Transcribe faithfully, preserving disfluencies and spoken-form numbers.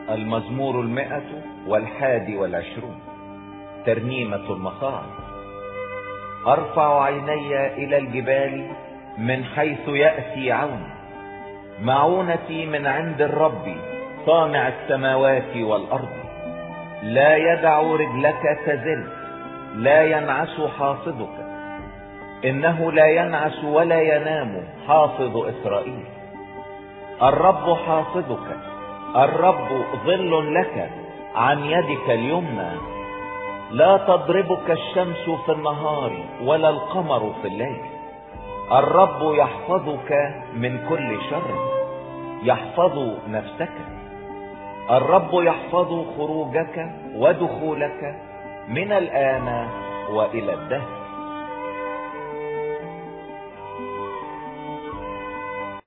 المزمور المئة والحادي والعشرون. ترنيمة المصاعب. ارفع عيني الى الجبال من حيث يأتي عوني. معونتي من عند الرب صانع السماوات والارض. لا يدع رجلك تزل، لا ينعس حافظك. انه لا ينعس ولا ينام حافظ اسرائيل. الرب حافظك، الرب ظل لك عن يدك اليمنى. لا تضربك الشمس في النهار ولا القمر في الليل. الرب يحفظك من كل شر، يحفظ نفسك. الرب يحفظ خروجك ودخولك من الآن وإلى الدهر.